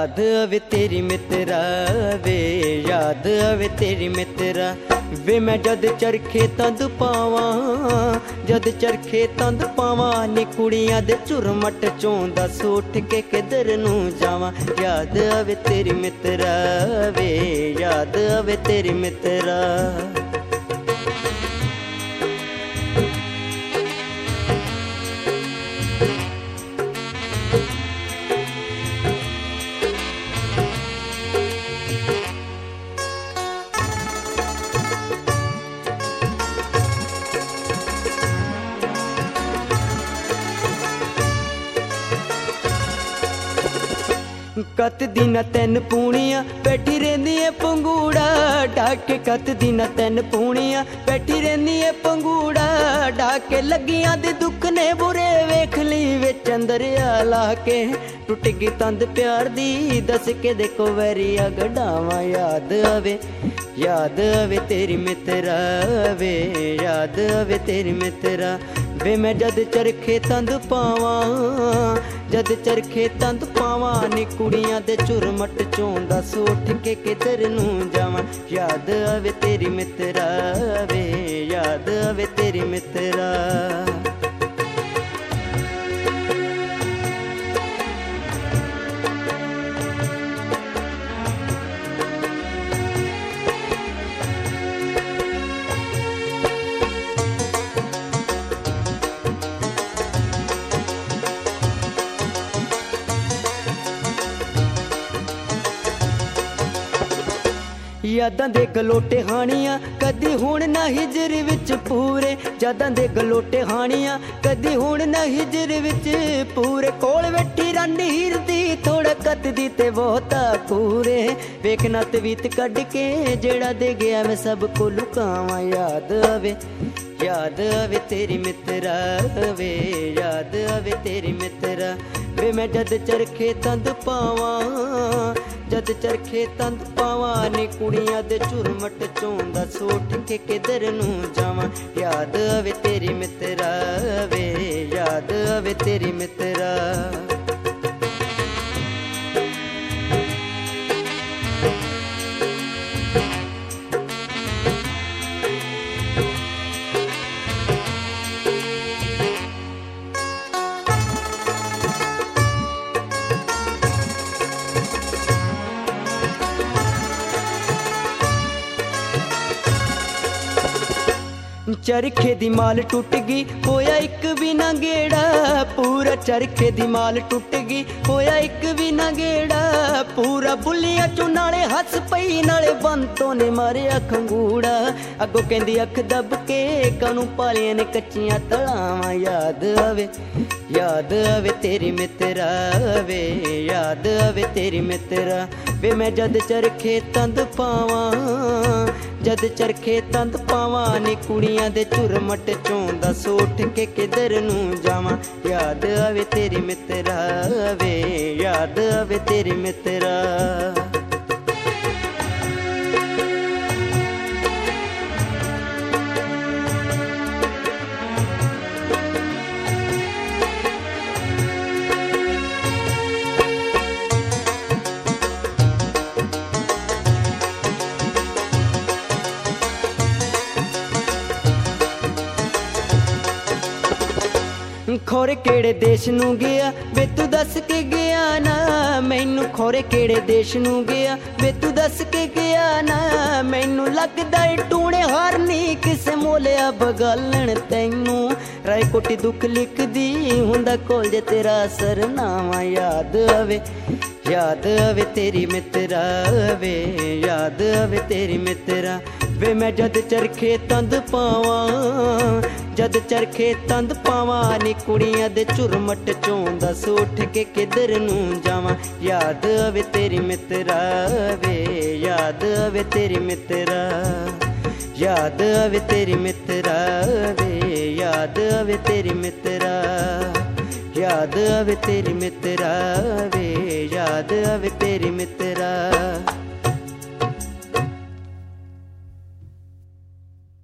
याद आवे तेरी मित्रा वे, याद आवे तेरी मित्रा वे। मैं जद चरखे तंद पावां, जद चरखे तंद पावां नी कुड़ियां दे झुरमट चों दस उठ के किधर नूं जावां। याद आवे तेरी मित्रा वे, याद आवे तेरी मित्रा। कत दिन तैन पूनिया बैठी रहिंदी है पंगूड़ा ढाके, कत दिन तैन पूनिया बैठी रहिंदी है पंगूड़ा ढाके। लगियां दे दुख ने बुरे वेख ली विच अंदर आला के, टुट गई तंद प्यार दी दस के देखो वैरिया गढ़ावा। याद आवे, याद आवे तेरी मित्रा वे, याद आवे तेरी मित्रा वे। मैं जद चरखे तंद पावां, जद चरखे तंद पावां नी कुड़ियां दे झुरमट चों दस उठ के किधर नूं जावां। याद आवे तेरी मित्रा वे, याद आवे तेरी मित्रा। यादां दे गलोटे हानियां कदी हुण ना हिजर विच पूरे, यादां दे गलोटे हानियां कदी हुण ना हिजर विच पूरे। कोल बैठी रानी हीर दी थोड़ा कत दी ते बहुता पूरे, वेखना तवीत कढ के जेड़ा दे गया मैं सब को लुकावां। याद आवे, याद आवे तेरी मित्रा वे, याद आवे तेरी मित्रा वे। मैं जद चरखे तंद पावां, जद चरखे तंद पावां नी कुड़ियां दे झुरमट चों दस उठ के किधर नूं जावां। याद आवे तेरी मित्रा वे, याद आवे तेरी मित्रा। चरखे दी माल टुट गई होया एक भी ना गेड़ा पूरा, चरखे दी माल टुट गई होया एक भी ना गेड़ा पूरा। बुलिया चों नाले हस पई नाले बंतों ने मारिया खंगूड़ा, अगों कहंदी अख दब के कानू पालियां ने कच्चियां तलावां। याद आवे, याद आवे तेरी मित्रा वे, याद आवे तेरी मित्रा वे। मैं जद चरखे तंद पावां, जद चरखे तंद पावां नी कुड़ियां दे झुरमट चों दस उठ के किधर नूं जावां। याद आवे तेरी मित्रा वे, याद आवे तेरी मित्रा। खोरे केड़े देश नूं गया वे तू दस के गया ना मैनू, खोरे केड़े देश नूं गया वे तू दस के गया ना मैनू। लगदा ए टूणे हारनी किसे मोलिया बगालण तैनू, राय कोटी दुख लिखदी हुंदा कोल जे तेरा सरनामा। याद आवे, याद आवे तेरी मित्रा वे, याद आवे तेरी मित्रा वे। मैं जद चरखे तंद पावां, जद चरखे तंद पावां नी कुड़ियां दे झुरमट चों दस उठ के किधर नूं जावां। याद आवे तेरी मित्रा वे, याद आवे तेरी मित्रा, याद आवे तेरी मित्रा वे, याद आवे तेरी मित्रा, याद आवे तेरी मित्रा वे, याद आवे तेरी मित्रा।